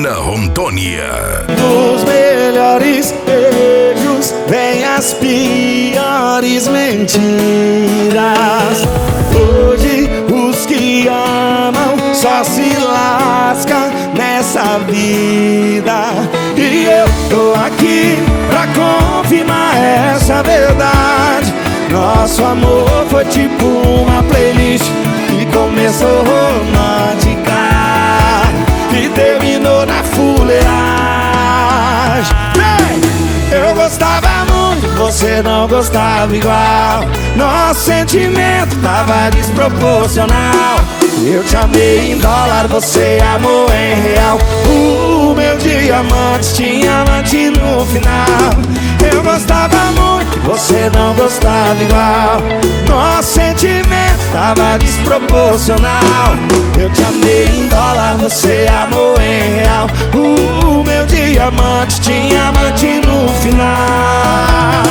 Banda Rondônia. Dos melhores beijos vem as piores mentiras. Hoje os que amam só se lascam nessa vida. E eu tô aqui pra confirmar essa verdade. Nosso amor foi tipo uma playlist que começou romântica e terminou na fuleiragem. Eu gostava muito, você não gostava igual. Nosso sentimento tava desproporcional. Eu te amei em dólar, você amou em real. O meu diamante tinha amante no final. Eu gostava muito, você não gostava igual. Nosso sentimento tava desproporcional. Eu te amei em dólar, você amou em real. O meu diamante tinha amante no final.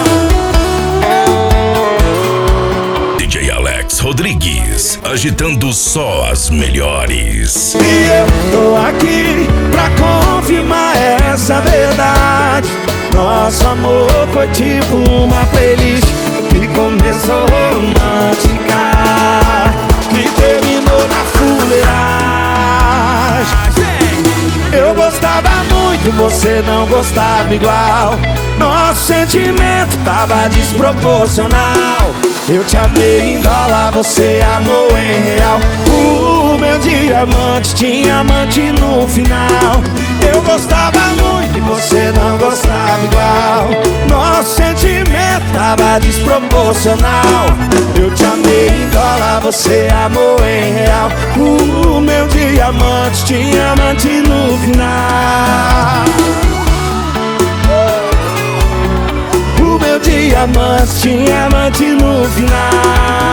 DJ Alex Rodrigues, agitando só as melhores. E eu tô aqui pra confirmar essa verdade. Nosso amor foi tipo uma playlist que começou romântica e terminou na fuleiragem. Eu gostava muito, você não gostava igual. Nosso sentimento tava desproporcional. Eu te amei em dólar, você amou em real. O meu diamante tinha amante no final. Eu gostava muito e você não gostava igual. Nosso sentimento tava desproporcional. Eu te amei em dólar, você amou em real. O meu diamante tinha amante no final. O meu diamante tinha amante no final.